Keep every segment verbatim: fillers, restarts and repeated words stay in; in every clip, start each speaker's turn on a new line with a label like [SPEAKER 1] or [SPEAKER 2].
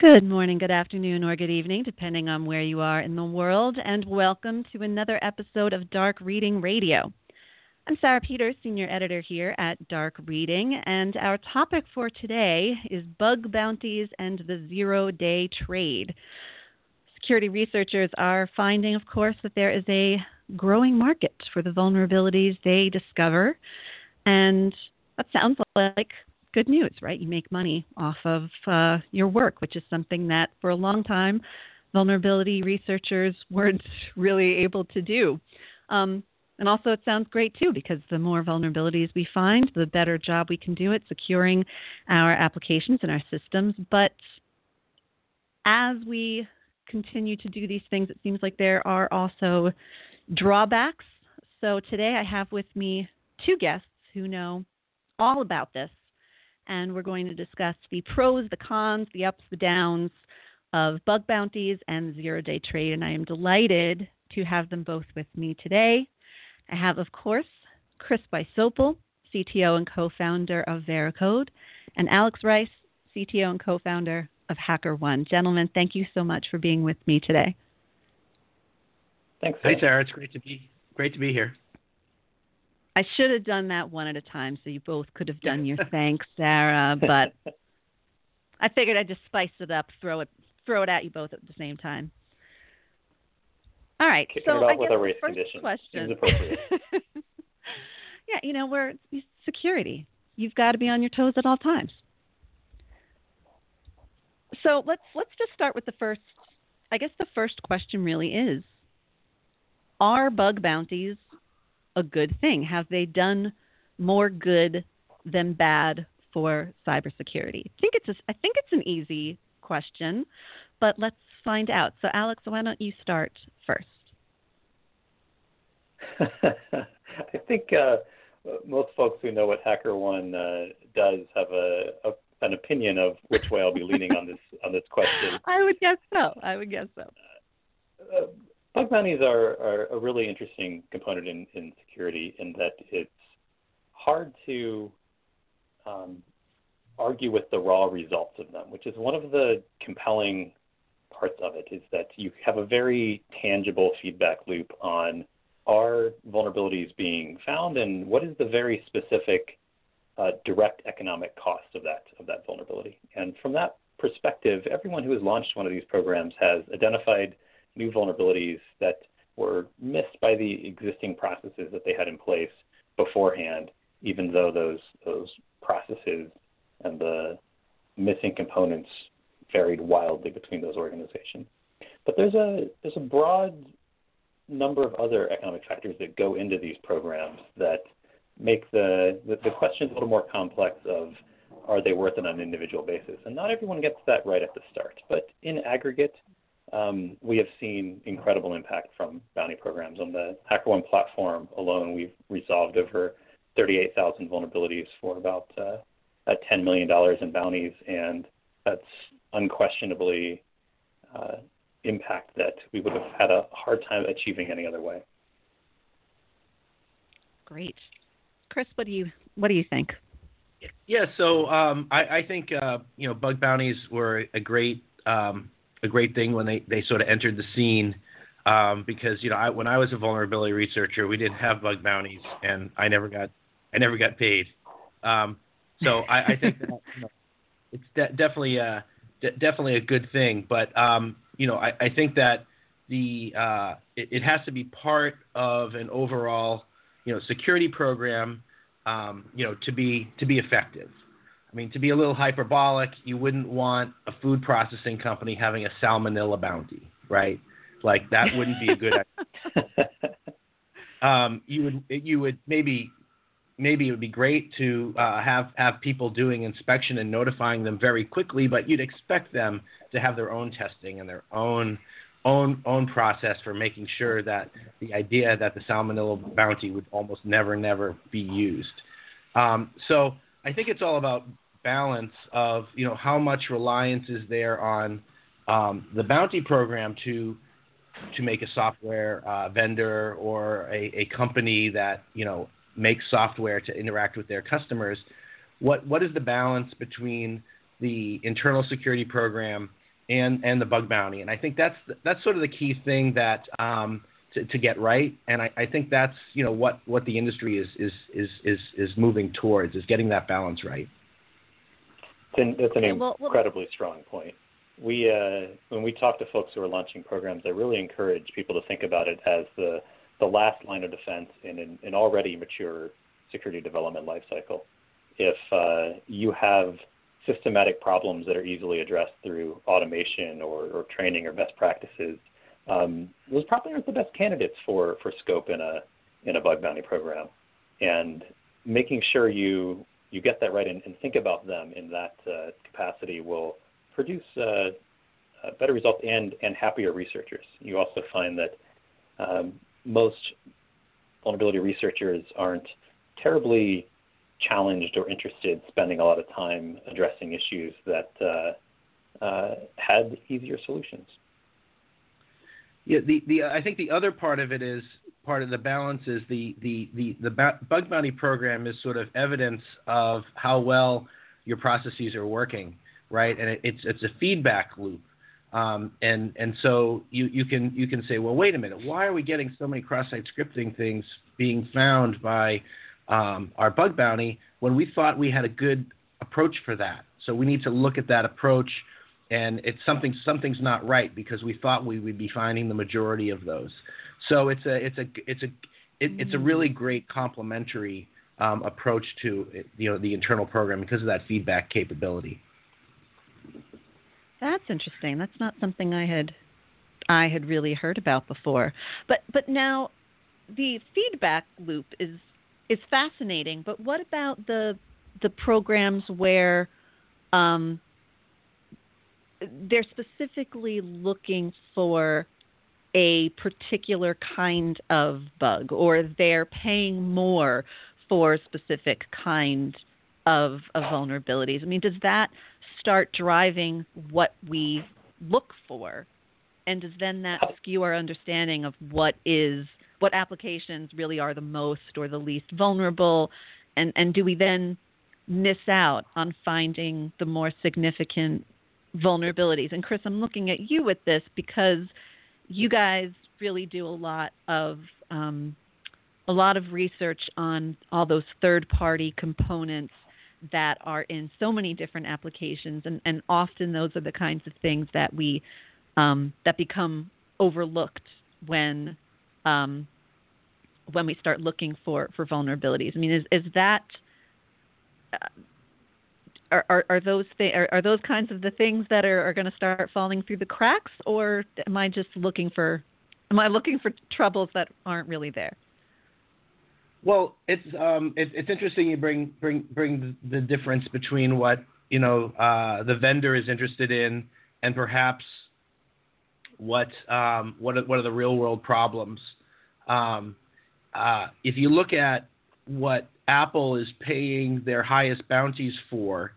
[SPEAKER 1] Good morning, good afternoon, or good evening, depending on where you are in the world, and welcome to another episode of Dark Reading Radio. I'm Sarah Peters, Senior Editor here at Dark Reading, and our topic for today is bug bounties and the zero-day trade. Security researchers are finding, of course, that there is a growing market for the vulnerabilities they discover, and that sounds like good news, right? You make money off of uh, your work, which is something that for a long time vulnerability researchers weren't really able to do. Um, and also it sounds great too, because the more vulnerabilities we find, the better job we can do at securing our applications and our systems. But as we continue to do these things, it seems like there are also drawbacks. So today I have with me two guests who know all about this. And we're going to discuss the pros, the cons, the ups, the downs of bug bounties and zero-day trade. And I am delighted to have them both with me today. I have, of course, Chris Wysopal, C T O and co-founder of Veracode, and Alex Rice, C T O and co-founder of HackerOne. Gentlemen, thank you so much for being with me today.
[SPEAKER 2] Thanks.
[SPEAKER 3] Hey, Sarah. It's great to be great to be here.
[SPEAKER 1] I should have done that one at a time, so you both could have done your thanks, Sarah. But I figured I'd just spice it up, throw it, throw it at you both at the same time. All right.
[SPEAKER 2] Kicking
[SPEAKER 1] so
[SPEAKER 2] it off
[SPEAKER 1] I
[SPEAKER 2] with
[SPEAKER 1] guess
[SPEAKER 2] a race
[SPEAKER 1] the first
[SPEAKER 2] condition.
[SPEAKER 1] question.
[SPEAKER 2] Seems appropriate.
[SPEAKER 1] Yeah, you know, we're security. You've got to be on your toes at all times. So let's let's just start with the first. I guess the first question really is: are bug bounties a good thing? Have they done more good than bad for cybersecurity? I think it's a, I think it's an easy question, but let's find out. So, Alex, why don't you start first?
[SPEAKER 2] I think uh, most folks who know what HackerOne uh, does have a, a an opinion of which way I'll be leaning on this on this question.
[SPEAKER 1] I would guess so. I would guess so.
[SPEAKER 2] Uh, Bug bounties are, are a really interesting component in, in security in that it's hard to um, argue with the raw results of them, which is one of the compelling parts of it, is that you have a very tangible feedback loop on are vulnerabilities being found and what is the very specific uh, direct economic cost of that of that vulnerability. And from that perspective, everyone who has launched one of these programs has identified new vulnerabilities that were missed by the existing processes that they had in place beforehand, even though those those processes and the missing components varied wildly between those organizations. But there's a there's a broad number of other economic factors that go into these programs that make the the, the question a little more complex of are they worth it on an individual basis? And not everyone gets that right at the start. But in aggregate, Um, we have seen incredible impact from bounty programs. On the HackerOne platform alone, we've resolved over thirty-eight thousand vulnerabilities for about uh, ten million dollars in bounties, and that's unquestionably uh, impact that we would have had a hard time achieving any other way.
[SPEAKER 1] Great. Chris, what do you what do you think?
[SPEAKER 3] Yeah, so um, I, I think uh, you know bug bounties were a great um, a great thing when they, they sort of entered the scene, um, because you know I, when I was a vulnerability researcher, we didn't have bug bounties, and I never got I never got paid. Um, so I, I think that you know, it's de- definitely a de- definitely a good thing. But um, you know I, I think that the uh, it, it has to be part of an overall you know security program um, you know to be to be effective. I mean, to be a little hyperbolic, you wouldn't want a food processing company having a salmonella bounty, right? Like that wouldn't be a good idea. um, you would, you would maybe, maybe it would be great to uh, have have people doing inspection and notifying them very quickly, but you'd expect them to have their own testing and their own own own process for making sure that the idea that the salmonella bounty would almost never, never be used. Um, so I think it's all about balance of, you know, how much reliance is there on um, the bounty program to to make a software uh, vendor or a, a company that, you know, makes software to interact with their customers. What what is the balance between the internal security program and, and the bug bounty. And I think that's that's sort of the key thing that um, to, to get right. And I, I think that's you know what, what the industry is is, is is is moving towards, is getting that balance right.
[SPEAKER 2] That's an,
[SPEAKER 1] Okay, well, well,
[SPEAKER 2] incredibly strong point. We uh, when we talk to folks who are launching programs, I really encourage people to think about it as the the last line of defense in an, an already mature security development lifecycle. If uh, you have systematic problems that are easily addressed through automation or, or training or best practices, um, those probably aren't the best candidates for, for scope in a in a bug bounty program. And making sure you you get that right and, and think about them in that uh, capacity will produce uh, uh, better results and, and happier researchers. You also find that um, most vulnerability researchers aren't terribly challenged or interested spending a lot of time addressing issues that uh, uh, had easier solutions.
[SPEAKER 3] Yeah, the, the I think the other part of it is part of the balance is the the the, the bug bounty program is sort of evidence of how well your processes are working, right? And it, it's it's a feedback loop, um, and and so you, you can you can say, well, wait a minute, why are we getting so many cross-site scripting things being found by um, our bug bounty when we thought we had a good approach for that? So we need to look at that approach. And it's something something's not right because we thought we would be finding the majority of those. So it's a it's a it's a it, it's a really great complementary um, approach to you know the internal program because of that feedback capability.
[SPEAKER 1] That's interesting. That's not something I had I had really heard about before. But but now the feedback loop is is fascinating. But what about the the programs where um, they're specifically looking for a particular kind of bug, or they're paying more for a specific kind of, of vulnerabilities? I mean, does that start driving what we look for? And does then that skew our understanding of what is what applications really are the most or the least vulnerable? And, and do we then miss out on finding the more significant vulnerabilities? And Chris, I'm looking at you with this because you guys really do a lot of um, a lot of research on all those third-party components that are in so many different applications, and, and often those are the kinds of things that we um, that become overlooked when um, when we start looking for, for vulnerabilities. I mean, is is that uh, Are, are, are those th- are, are those kinds of the things that are, are going to start falling through the cracks, or am I just looking for am I looking for troubles that aren't really there?
[SPEAKER 3] Well, it's um, it, it's interesting you bring bring bring the difference between what you know uh, the vendor is interested in and perhaps what um, what are, what are the real world problems. Um, uh, if you look at what Apple is paying their highest bounties for,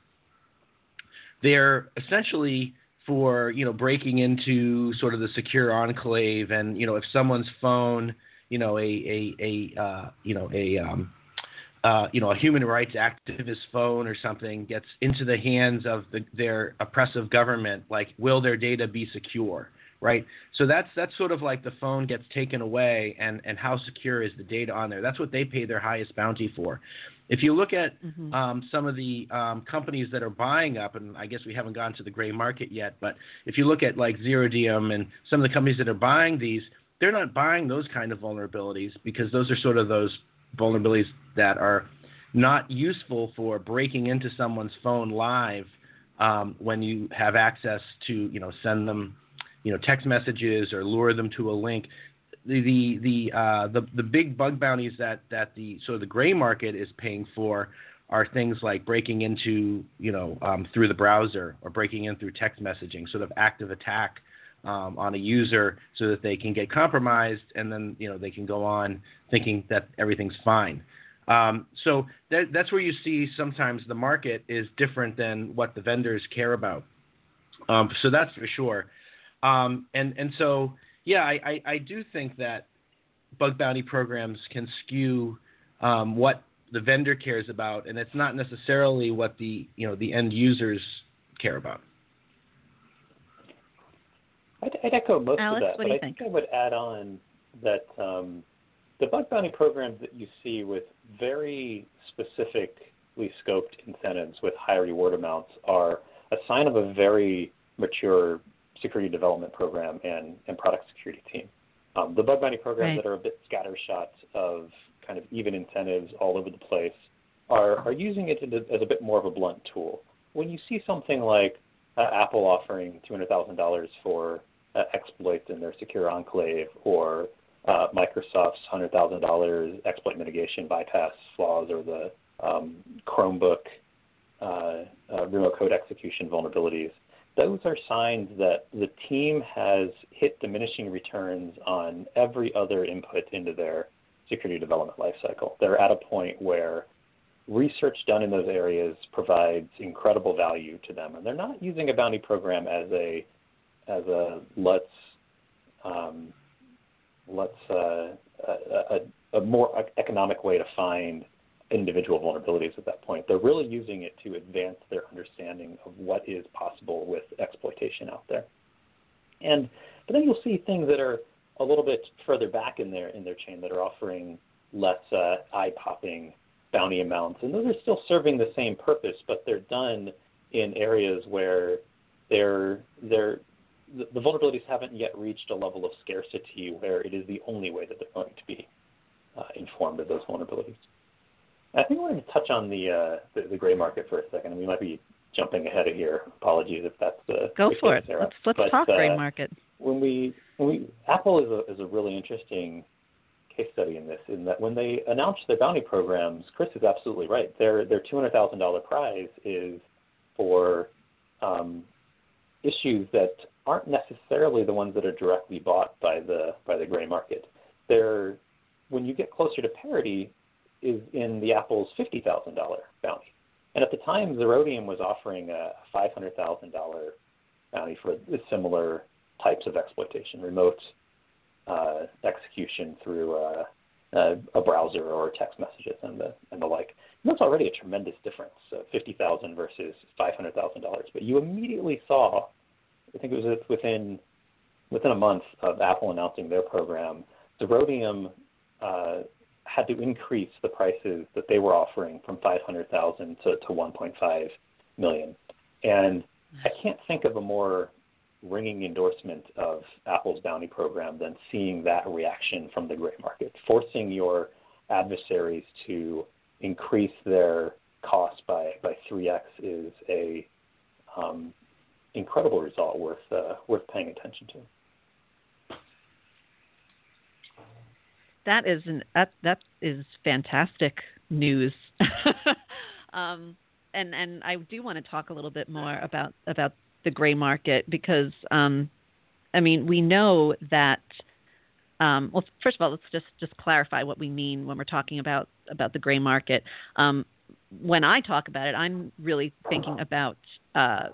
[SPEAKER 3] they're essentially for, you know, breaking into sort of the secure enclave. And, you know, if someone's phone, you know, a, a, a uh, you know, a, um, uh, you know, a human rights activist phone or something gets into the hands of the, their oppressive government, like, will their data be secure? Right. So that's that's sort of like the phone gets taken away and, and how secure is the data on there. That's what they pay their highest bounty for. If you look at mm-hmm. um, some of the um, companies that are buying up, and I guess we haven't gone to the gray market yet, but if you look at like Zerodium and some of the companies that are buying these, they're not buying those kind of vulnerabilities because those are sort of those vulnerabilities that are not useful for breaking into someone's phone live um, when you have access to, you know, send them you know, text messages or lure them to a link. The the the uh, the, the big bug bounties that, that the sort of the gray market is paying for are things like breaking into, you know, um, through the browser or breaking in through text messaging, sort of active attack um, on a user so that they can get compromised and then, you know, they can go on thinking that everything's fine. Um, so that, that's where you see sometimes the market is different than what the vendors care about. Um, so that's for sure. Um, and, and so, yeah, I, I, I do think that bug bounty programs can skew um, what the vendor cares about, and it's not necessarily what the, you know, the end users care about.
[SPEAKER 2] I'd, I'd echo most
[SPEAKER 1] Alex,
[SPEAKER 2] of that,
[SPEAKER 1] what
[SPEAKER 2] but
[SPEAKER 1] do you
[SPEAKER 2] I
[SPEAKER 1] think?
[SPEAKER 2] think I would add on that um, the bug bounty programs that you see with very specifically scoped incentives with high reward amounts are a sign of a very mature security development program and, and product security team. Um, the bug bounty programs
[SPEAKER 1] Right.
[SPEAKER 2] that are a bit scattershot of kind of even incentives all over the place are, are using it as a bit more of a blunt tool. When you see something like uh, Apple offering two hundred thousand dollars for uh, exploits in their secure enclave, or uh, Microsoft's one hundred thousand dollars exploit mitigation bypass flaws, or the um, Chromebook uh, uh, remote code execution vulnerabilities, those are signs that the team has hit diminishing returns on every other input into their security development lifecycle. They're at a point where research done in those areas provides incredible value to them, and they're not using a bounty program as a as a let's um, let's uh, a, a, a more economic way to find individual vulnerabilities at that point. They're really using it to advance their understanding of what is possible with exploitation out there. And but then you'll see things that are a little bit further back in their in their chain that are offering less uh, eye-popping bounty amounts, and those are still serving the same purpose, but they're done in areas where they're they're the, the vulnerabilities haven't yet reached a level of scarcity where it is the only way that they're going to be uh, informed of those vulnerabilities. I think I wanted to touch on the, uh, the the gray market for a second, and we might be jumping ahead of here. Apologies if that's the
[SPEAKER 1] Go
[SPEAKER 2] the
[SPEAKER 1] for
[SPEAKER 2] case,
[SPEAKER 1] it.
[SPEAKER 2] Sarah.
[SPEAKER 1] Let's let's
[SPEAKER 2] but,
[SPEAKER 1] talk
[SPEAKER 2] uh,
[SPEAKER 1] gray market.
[SPEAKER 2] When we when we Apple is a is a really interesting case study in this, in that when they announced their bounty programs, Chris is absolutely right. Their their two hundred thousand dollars prize is for um, issues that aren't necessarily the ones that are directly bought by the by the gray market. They're, when you get closer to parity, is in the Apple's fifty thousand dollars bounty. And at the time, Zerodium was offering a five hundred thousand dollars bounty for similar types of exploitation, remote uh, execution through uh, uh, a browser or text messages and the and the like. And that's already a tremendous difference, uh, fifty thousand dollars versus five hundred thousand dollars. But you immediately saw, I think it was within within a month of Apple announcing their program, Zerodium uh, had to increase the prices that they were offering from five hundred thousand dollars to, to one point five million dollars. And I can't think of a more ringing endorsement of Apple's bounty program than seeing that reaction from the gray market. Forcing your adversaries to increase their costs by, by three x is a um, incredible result worth uh, worth paying attention to.
[SPEAKER 1] That is an that, that is fantastic news. um, and and I do want to talk a little bit more about about the gray market, because um, I mean, we know that. Um, well, first of all, let's just just clarify what we mean when we're talking about about the gray market. Um, when I talk about it, I'm really thinking about uh,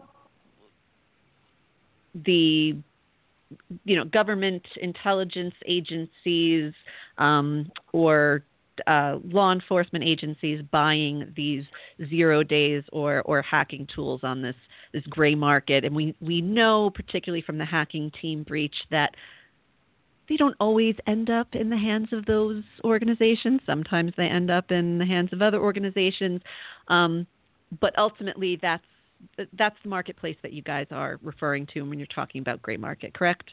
[SPEAKER 1] the you know, government intelligence agencies um, or uh, law enforcement agencies buying these zero days or, or hacking tools on this, this gray market. And we, we know, particularly from the Hacking Team breach, that they don't always end up in the hands of those organizations. Sometimes they end up in the hands of other organizations. Um, but ultimately, that's that's the marketplace that you guys are referring to when you're talking about gray market, correct?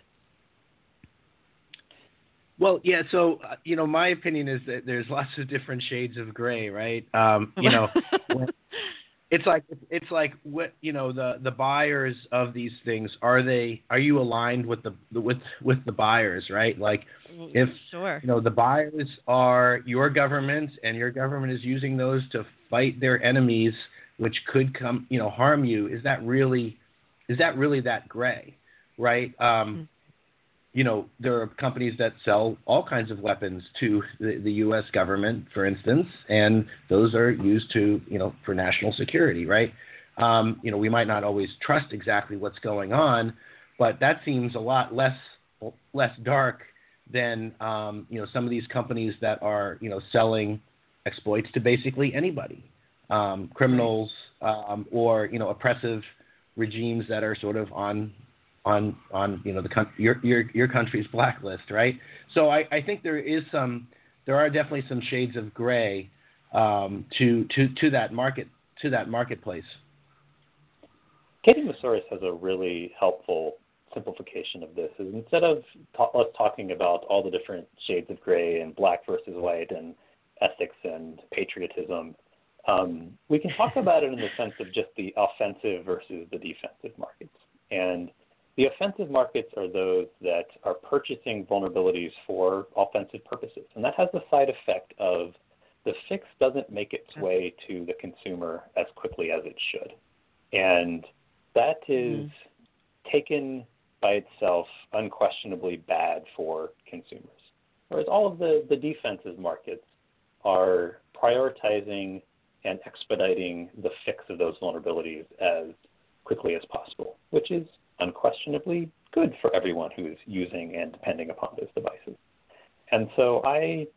[SPEAKER 3] Well, yeah. So, uh, you know, my opinion is that there's lots of different shades of gray, right? Um, you know, when, it's like it's like what you know the, the buyers of these things, are they are you aligned with the, the with with the buyers, right? Like if
[SPEAKER 1] sure.
[SPEAKER 3] you know the buyers are your government and your government is using those to fight their enemies, which could come, you know, harm you. Is that really, is that really that gray, right? Um, mm-hmm. You know, there are companies that sell all kinds of weapons to the, the U S government, for instance, and those are used to, you know, for national security, right? Um, you know, we might not always trust exactly what's going on, but that seems a lot less less dark than, um, you know, some of these companies that are, you know, selling exploits to basically anybody. Um, criminals um, or you know oppressive regimes that are sort of on on on you know the your your your country's blacklist, right? So I, I think there is some there are definitely some shades of gray um, to to to that market to that marketplace.
[SPEAKER 2] Katie Moussouris has a really helpful simplification of this. Is instead of ta- us talking about all the different shades of gray and black versus white and ethics and patriotism, um, we can talk about it in the sense of just the offensive versus the defensive markets. And the offensive markets are those that are purchasing vulnerabilities for offensive purposes. And that has the side effect of the fix doesn't make its way to the consumer as quickly as it should. And that is mm-hmm. taken by itself unquestionably bad for consumers. Whereas all of the, the defensive markets are prioritizing and expediting the fix of those vulnerabilities as quickly as possible, which is unquestionably good for everyone who's using and depending upon those devices. And so I,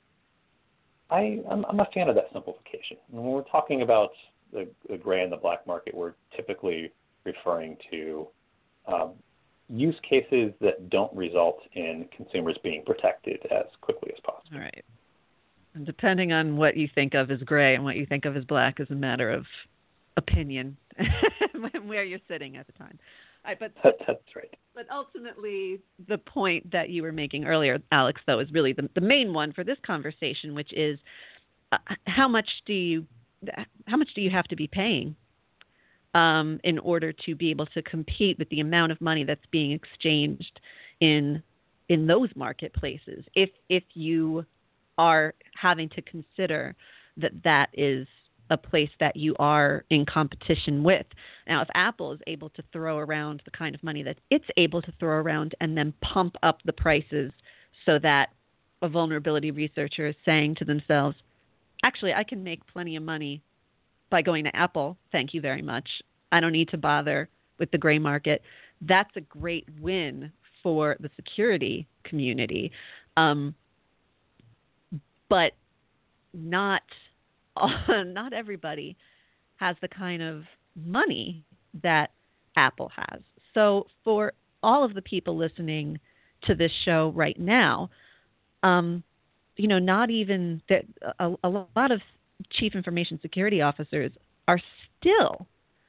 [SPEAKER 2] I, I'm, I'm a fan of that simplification. When we're talking about the, the gray and the black market, we're typically referring to um, use cases that don't result in consumers being protected as quickly as possible.
[SPEAKER 1] All right. And depending on what you think of as gray and what you think of as black is a matter of opinion where you're sitting at the time. All right, but,
[SPEAKER 2] that, that's right.
[SPEAKER 1] But ultimately, the point that you were making earlier, Alex, though, is really the, the main one for this conversation, which is uh, how much do you how much do you have to be paying um, in order to be able to compete with the amount of money that's being exchanged in in those marketplaces? If if you are having to consider that that is a place that you are in competition with. Now, if Apple is able to throw around the kind of money that it's able to throw around and then pump up the prices so that a vulnerability researcher is saying to themselves, actually, I can make plenty of money by going to Apple. Thank you very much. I don't need to bother with the gray market. That's a great win for the security community. Um, but not not everybody has the kind of money that Apple has. So for all of the people listening to this show right now, um, you know, not even that a, a lot of chief information security officers are still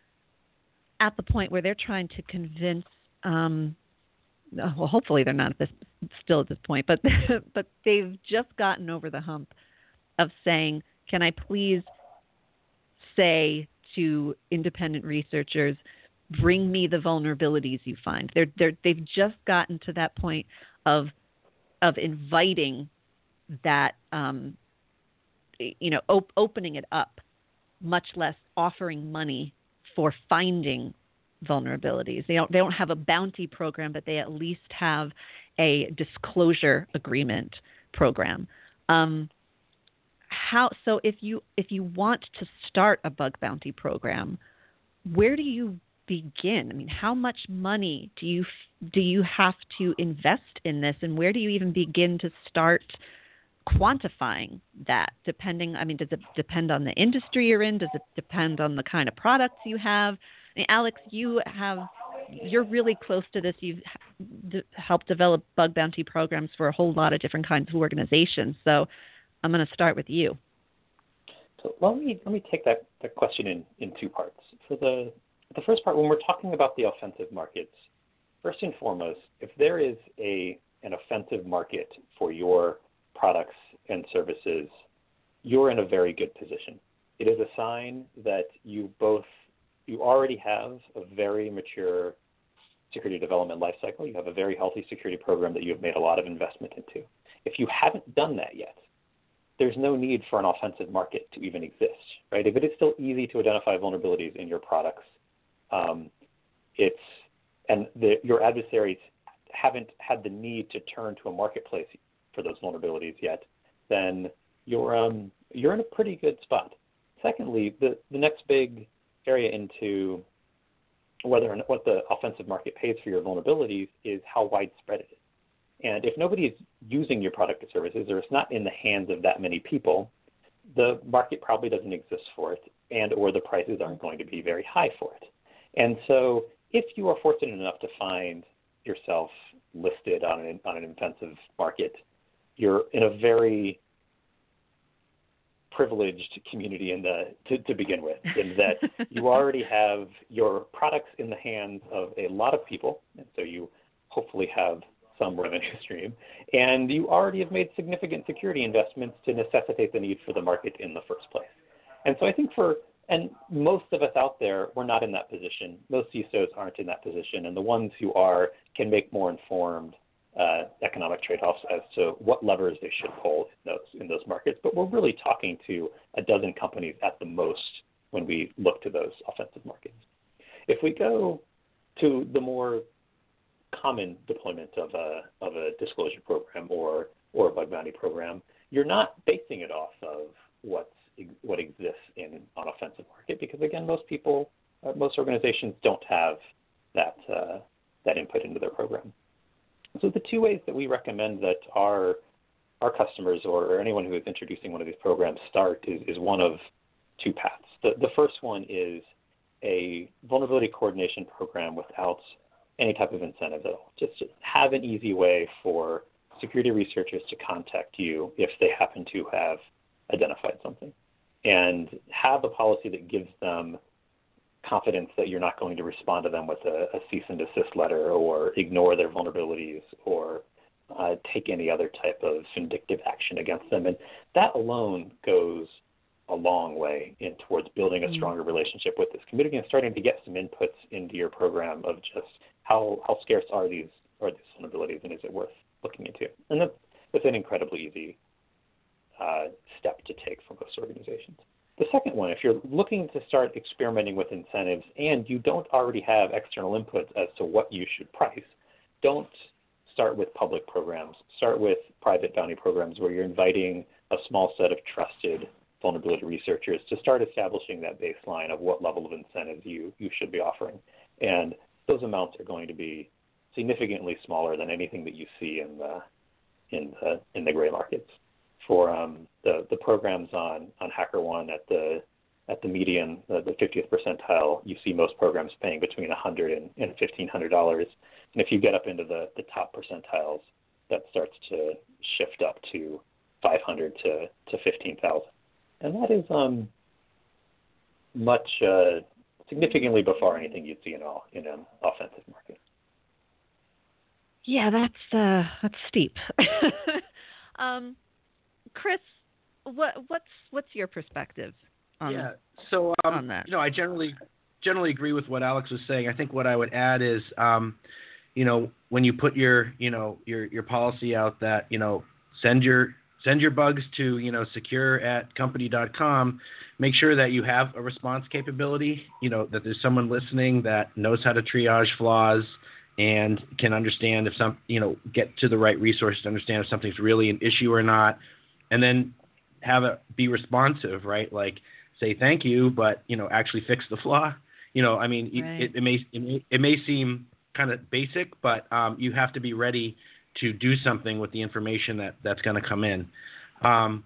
[SPEAKER 1] at the point where they're trying to convince um, well, hopefully they're not at this, still at this point, but but they've just gotten over the hump of saying, can I please say to independent researchers, bring me the vulnerabilities you find? They're, they're, they've just gotten to that point of of inviting that, um, you know, op- opening it up, much less offering money for finding vulnerabilities. They don't they don't have a bounty program, but they at least have a disclosure agreement program. Um, how so? If you if you want to start a bug bounty program, where do you begin? I mean, how much money do you do you have to invest in this, and where do you even begin to start quantifying that? Depending, I mean, does it depend on the industry you're in? Does it depend on the kind of products you have? I mean, Alex, you have, you're really close to this. You've d- helped develop bug bounty programs for a whole lot of different kinds of organizations. So I'm going to start with you.
[SPEAKER 2] So let me let me take that, that question in, in two parts. For the the first part, when we're talking about the offensive markets, first and foremost, if there is a an offensive market for your products and services, you're in a very good position. It is a sign that you both you already have a very mature security development lifecycle. You have a very healthy security program that you have made a lot of investment into. If you haven't done that yet, there's no need for an offensive market to even exist, right? If it is still easy to identify vulnerabilities in your products, um, it's and the, your adversaries haven't had the need to turn to a marketplace for those vulnerabilities yet, then you're um, you're in a pretty good spot. Secondly, the, the next big area into whether or not what the offensive market pays for your vulnerabilities is how widespread it is. And if nobody is using your product or services, or it's not in the hands of that many people, the market probably doesn't exist for it, and or the prices aren't going to be very high for it. And so if you are fortunate enough to find yourself listed on an on an offensive market, you're in a very privileged community in the to, to begin with, in that you already have your products in the hands of a lot of people, and so you hopefully have some revenue stream, and you already have made significant security investments to necessitate the need for the market in the first place. And so I think for, and most of us out there, we're not in that position. Most C I S Os aren't in that position, and the ones who are can make more informed uh, economic trade-offs as to what levers they should pull in those, in those markets. But we're really talking to a dozen companies at the most when we look to those offensive markets. If we go to the more common deployment of a of a disclosure program or or a bug bounty program, you're not basing it off of what's what exists in on offensive market, because again, most people, uh, most organizations don't have that uh, that input into their program. So the two ways that we recommend that our our customers or anyone who is introducing one of these programs start is, is one of two paths. The the first one is a vulnerability coordination program without any type of incentive at all. Just have an easy way for security researchers to contact you if they happen to have identified something, and have a policy that gives them confidence that you're not going to respond to them with a, a cease and desist letter or ignore their vulnerabilities or uh, take any other type of vindictive action against them. And that alone goes a long way in towards building a stronger relationship with this community and starting to get some inputs into your program of just how, how scarce are these are these vulnerabilities, and is it worth looking into? And that's, that's an incredibly easy uh, step to take for most organizations. The second one, if you're looking to start experimenting with incentives and you don't already have external inputs as to what you should price, don't start with public programs. Start with private bounty programs where you're inviting a small set of trusted vulnerability researchers to start establishing that baseline of what level of incentives you, you should be offering. And those amounts are going to be significantly smaller than anything that you see in the in the in the gray markets. For um, the the programs on, on HackerOne at the at the median, the, the fiftieth percentile, you see most programs paying between one hundred dollars and, and fifteen hundred dollars. And if you get up into the, the top percentiles, that starts to shift up to five hundred dollars to, to fifteen thousand dollars. And that is um, much uh, significantly before anything you'd see in, all, in an offensive market.
[SPEAKER 1] Yeah, that's uh, that's steep. um, Chris, what what's what's your perspective on,
[SPEAKER 3] yeah, so, um,
[SPEAKER 1] on that?
[SPEAKER 3] You know, I generally generally agree with what Alex was saying. I think what I would add is, um, you know, when you put your you know your your policy out that you know send your Send your bugs to, you know, secure at company dot com. Make sure that you have a response capability, you know, that there's someone listening that knows how to triage flaws and can understand if some, you know, get to the right resources to understand if something's really an issue or not. And then have it be responsive, right? Like say thank you, but, you know, actually fix the flaw. You know, I mean, right. it, it, may, it may it may seem kind of basic, but um, you have to be ready to do something with the information that, that's going to come in. Um,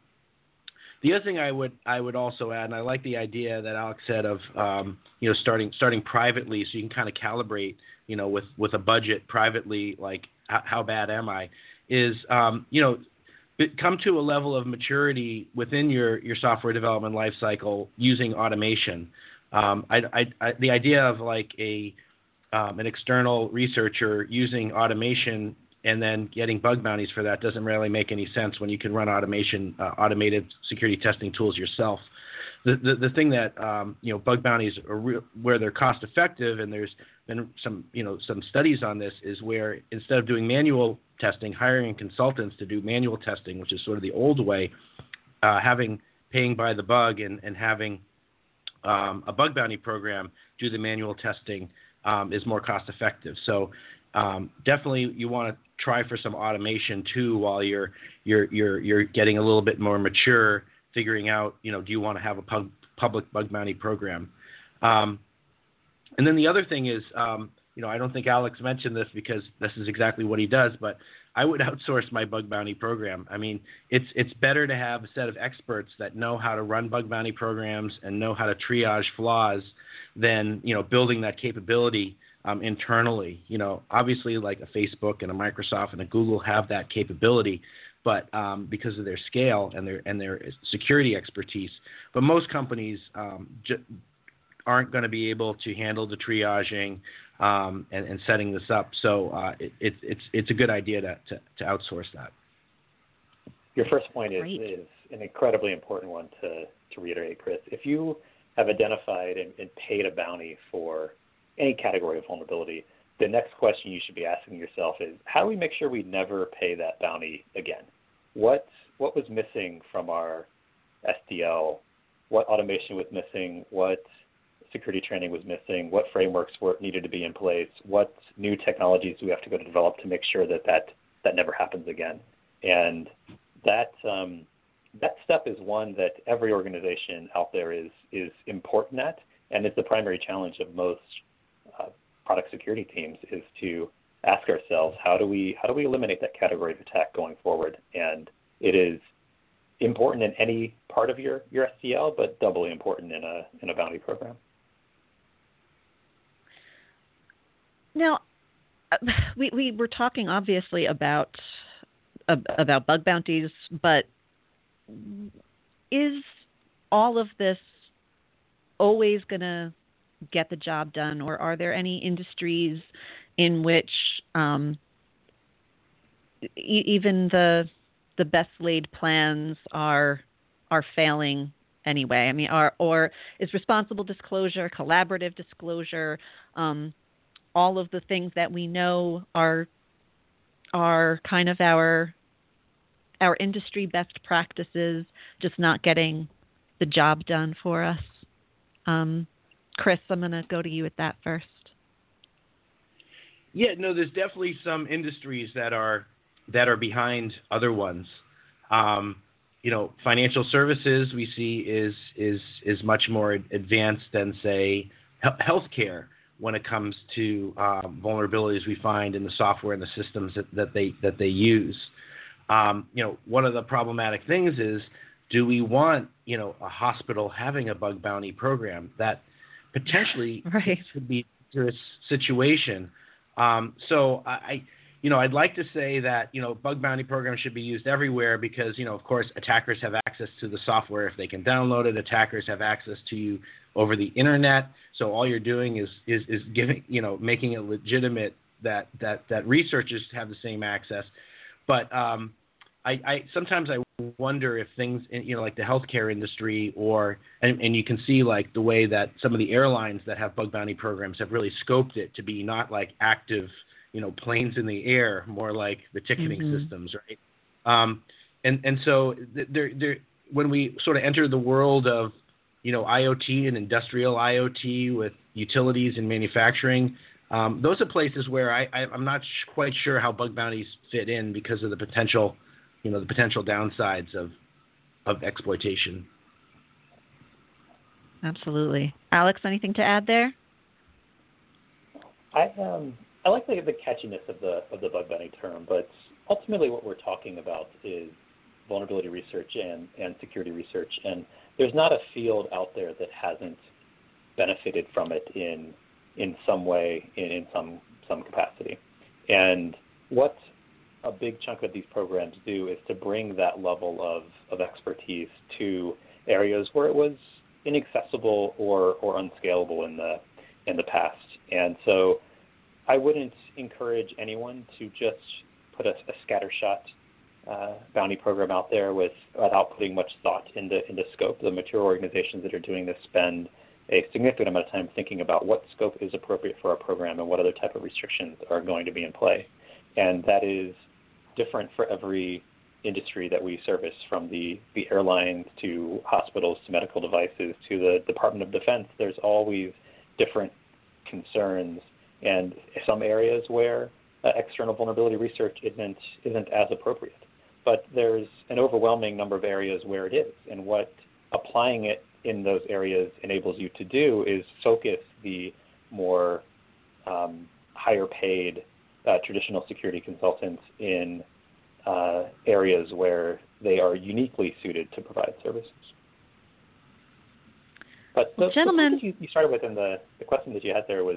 [SPEAKER 3] the other thing I would I would also add, and I like the idea that Alex said of um, you know starting starting privately, so you can kind of calibrate, you know, with, with a budget privately, like how, how bad am I? Is um, you know come to a level of maturity within your, your software development lifecycle using automation. Um, I, I, I, the idea of like a um, an external researcher using automation and then getting bug bounties for that doesn't really make any sense when you can run automation, uh, automated security testing tools yourself. The the, the thing that um, you know bug bounties are re- where they're cost effective, and there's been some you know some studies on this, is where instead of doing manual testing, hiring consultants to do manual testing, which is sort of the old way, uh, having paying by the bug and and having um, a bug bounty program do the manual testing um, is more cost effective. So um, definitely you want to try for some automation too while you're you're you're you're getting a little bit more mature, figuring out, you know, do you want to have a pub, public bug bounty program? Um, and then the other thing is, um, you know, I don't think Alex mentioned this because this is exactly what he does, but I would outsource my bug bounty program. I mean, it's it's better to have a set of experts that know how to run bug bounty programs and know how to triage flaws than, you know, building that capability um, internally. You know, obviously like a Facebook and a Microsoft and a Google have that capability, but um, because of their scale and their and their security expertise, but most companies um, j- aren't going to be able to handle the triaging um, and, and setting this up. So uh, it, it, it's it's a good idea to, to, to outsource that.
[SPEAKER 2] Your first point is, is an incredibly important one to, to reiterate, Chris. If you have identified and, and paid a bounty for any category of vulnerability, the next question you should be asking yourself is, how do we make sure we never pay that bounty again? What what was missing from our S D L? What automation was missing? What security training was missing? What frameworks were needed to be in place? What new technologies do we have to go to develop to make sure that that, that never happens again? And that um, that step is one that every organization out there is is important at, and it's the primary challenge of most uh, product security teams is to ask ourselves, how do we how do we eliminate that category of attack going forward? And it is important in any part of your, your S D L, but doubly important in a in a bounty program.
[SPEAKER 1] Now, we we were talking obviously about about bug bounties, but is all of this always going to get the job done, or are there any industries in which um, e- even the the best laid plans are are failing anyway? I mean, are or is responsible disclosure, collaborative disclosure, um, all of the things that we know are are kind of our our industry best practices just not getting the job done for us? Um, Chris, I'm going to go to you at that first.
[SPEAKER 3] Yeah, no, there's definitely some industries that are that are behind other ones. Um, you know, financial services we see is is is much more advanced than, say, he- healthcare when it comes to um, vulnerabilities we find in the software and the systems that, that they that they use. Um, you know, one of the problematic things is, do we want, you know, a hospital having a bug bounty program that potentially
[SPEAKER 1] right.
[SPEAKER 3] could be a dangerous situation? Um, so I, you know, I'd like to say that, you know, bug bounty programs should be used everywhere because, you know, of course, attackers have access to the software if they can download it. Attackers have access to you over the internet. So all you're doing is is, is giving, you know, making it legitimate that that that researchers have the same access. But um, I, I sometimes I wonder if things, in, you know, like the healthcare industry, or and, and you can see like the way that some of the airlines that have bug bounty programs have really scoped it to be not like active, you know, planes in the air, more like the ticketing
[SPEAKER 1] mm-hmm.
[SPEAKER 3] systems, right? Um, and and so there there when we sort of enter the world of, you know, IoT and industrial IoT with utilities and manufacturing. Um, those are places where I, I, I'm not sh- quite sure how bug bounties fit in because of the potential, you know, the potential downsides of of exploitation.
[SPEAKER 1] Absolutely. Alex, anything to add there?
[SPEAKER 2] I um I like the, the catchiness of the of the bug bounty term, but ultimately what we're talking about is vulnerability research and, and security research, and there's not a field out there that hasn't benefited from it in in some way, in, in some some capacity. And what a big chunk of these programs do is to bring that level of, of expertise to areas where it was inaccessible or, or unscalable in the in the past. And so I wouldn't encourage anyone to just put a, a scattershot uh, bounty program out there with without putting much thought into into scope. The mature organizations that are doing this spend a significant amount of time thinking about what scope is appropriate for our program and what other type of restrictions are going to be in play. And that is different for every industry that we service, from the, the airlines to hospitals to medical devices to the Department of Defense. There's always different concerns and some areas where uh, external vulnerability research isn't isn't as appropriate. But there's an overwhelming number of areas where it is, and what applying it in those areas enables you to do is focus the more um, higher paid uh, traditional security consultants in uh, areas where they are uniquely suited to provide services. But
[SPEAKER 1] well,
[SPEAKER 2] the,
[SPEAKER 1] gentlemen,
[SPEAKER 2] the you, you started with in the, the question that you had there was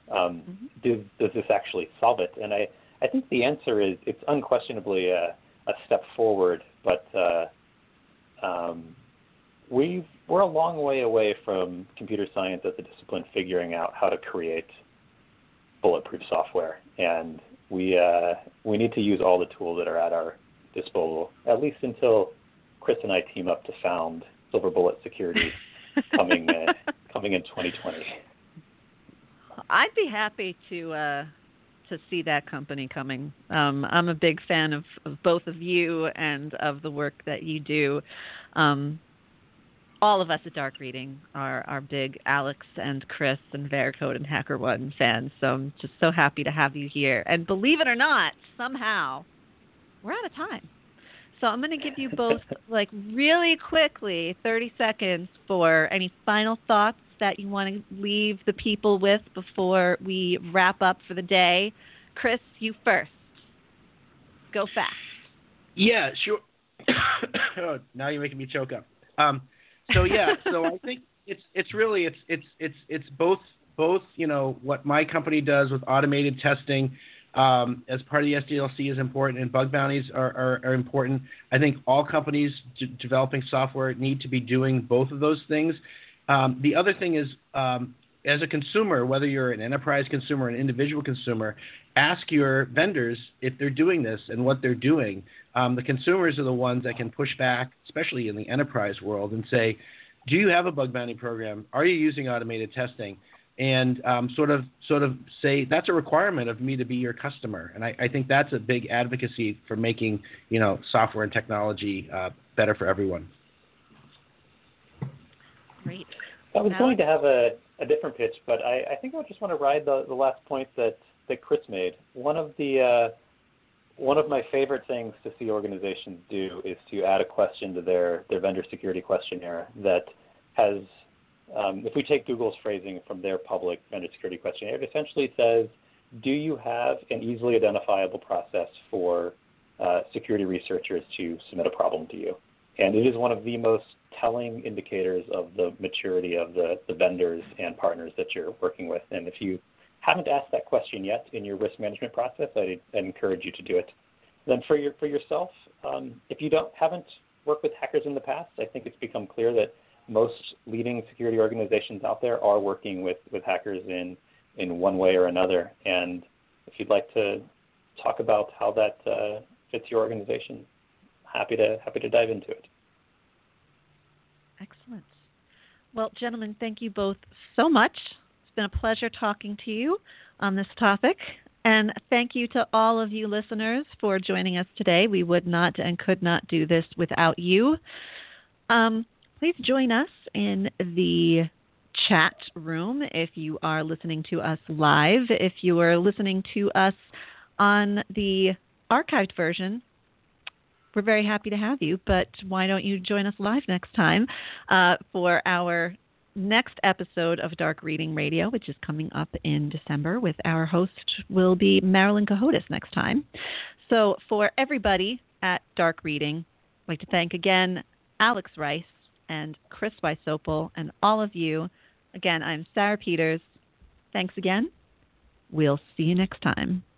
[SPEAKER 2] Um,
[SPEAKER 1] Mm-hmm.
[SPEAKER 2] does, does this actually solve it? And I, I think the answer is it's unquestionably a, a step forward, but uh, um, we've, we're a long way away from computer science as a discipline figuring out how to create bulletproof software. And we, uh, we need to use all the tools that are at our disposal, at least until Chris and I team up to found Silver Bullet Security coming uh, coming in twenty twenty.
[SPEAKER 1] I'd be happy to uh, to see that company coming. Um, I'm a big fan of, of both of you and of the work that you do. Um, all of us at Dark Reading are, are big Alex and Chris and Veracode and HackerOne fans, so I'm just so happy to have you here. And believe it or not, somehow, we're out of time. So I'm going to give you both, like, really quickly, thirty seconds for any final thoughts that you want to leave the people with before we wrap up for the day. Chris, you first. Go fast.
[SPEAKER 3] Yeah, sure. Oh, now you're making me choke up. Um, so yeah, so I think it's it's really it's it's it's it's both both you know what my company does with automated testing um, as part of the S D L C is important, and bug bounties are, are, are important. I think all companies d- developing software need to be doing both of those things. Um, the other thing is, um, as a consumer, whether you're an enterprise consumer or an individual consumer, ask your vendors if they're doing this and what they're doing. Um, the consumers are the ones that can push back, especially in the enterprise world, and say, do you have a bug bounty program? Are you using automated testing? And um, sort of sort of say, that's a requirement of me to be your customer. And I, I think that's a big advocacy for making, you know, software and technology uh, better for everyone.
[SPEAKER 1] Great.
[SPEAKER 2] I was
[SPEAKER 1] Alex?
[SPEAKER 2] going to have a, a different pitch, but I, I think I just want to ride the, the last point that, that Chris made. One of the uh, one of my favorite things to see organizations do is to add a question to their, their vendor security questionnaire that has, um, if we take Google's phrasing from their public vendor security questionnaire, it essentially says, do you have an easily identifiable process for uh, security researchers to submit a problem to you? And it is one of the most telling indicators of the maturity of the, the vendors and partners that you're working with. And if you haven't asked that question yet in your risk management process, I'd, I'd encourage you to do it. Then for your for yourself, um, if you don't haven't worked with hackers in the past, I think it's become clear that most leading security organizations out there are working with, with hackers in, in one way or another. And if you'd like to talk about how that uh, fits your organization, happy to happy to dive into it.
[SPEAKER 1] Excellent. Well, gentlemen, thank you both so much. It's been a pleasure talking to you on this topic. And thank you to all of you listeners for joining us today. We would not and could not do this without you. Um, please join us in the chat room if you are listening to us live. If you are listening to us on the archived version, we're very happy to have you, but why don't you join us live next time uh, for our next episode of Dark Reading Radio, which is coming up in December with our host will be Marilyn Cahotis next time. So for everybody at Dark Reading, I'd like to thank again Alex Rice and Chris Wysopal and all of you. Again, I'm Sarah Peters. Thanks again. We'll see you next time.